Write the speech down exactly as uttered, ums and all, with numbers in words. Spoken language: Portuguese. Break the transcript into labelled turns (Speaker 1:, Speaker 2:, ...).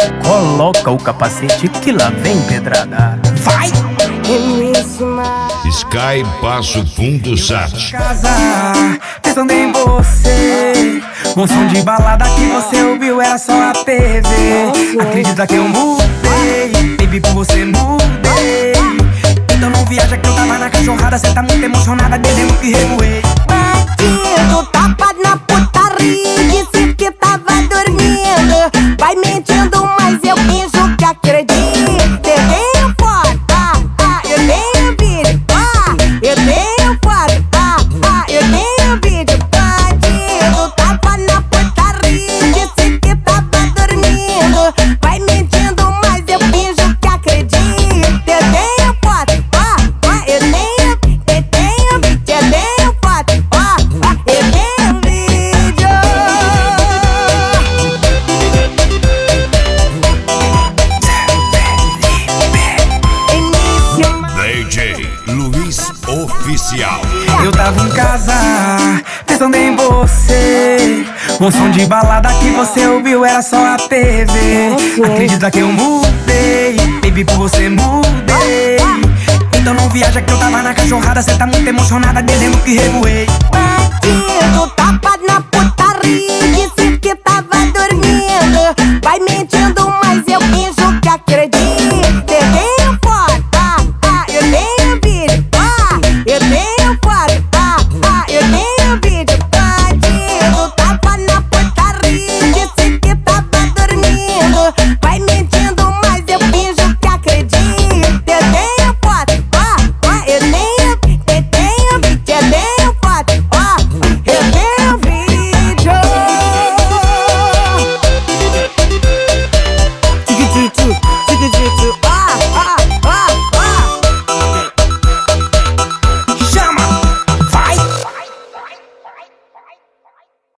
Speaker 1: Coloca o capacete que lá vem pedrada. Vai!
Speaker 2: Sky Passo Fundo Sat.
Speaker 1: Casa, pensando em você. Um som de balada que você ouviu era só a T V. Acredita que eu mudei, baby, por você mudei. Então não viaja que eu tava na cachorrada. Cê tá muito emocionada, dizendo que revoei.
Speaker 3: Bandido, tapa na putaria, disse que tava dormindo. Vai mentindo, mas eu finjo que acredito. Eu tenho foto, ah, ah, eu tenho vídeo, ah, eu tenho foto, ah, ah, eu tenho vídeo. Bandido, tapa na putaria, disse que tava dormindo. Vai mentindo, mas eu finjo que acredito. Eu tenho foto, ah, ah, eu tenho, eu tenho, eu tenho foto, ah, ah, eu tenho vídeo.
Speaker 2: D J Luiz Oficial.
Speaker 1: Eu tava em casa, pensando em você. Um som de balada que você ouviu era só a T V. Acredita que eu mudei, baby, por você mudei. Então não viaja que eu tava na cachorrada. Cê tá muito emocionada, dizendo que revoei.
Speaker 3: Bandido, tapa na putaria, disse que tava dormindo. Vai mentindo, mas eu finjo que acredito. Eu tenho foto, ah, ah, eu tenho vídeo, ah, eu tenho foto, ah, ah, eu tenho vídeo. Bandido, tapa na putaria, disse que tava dormindo. Vai mentir.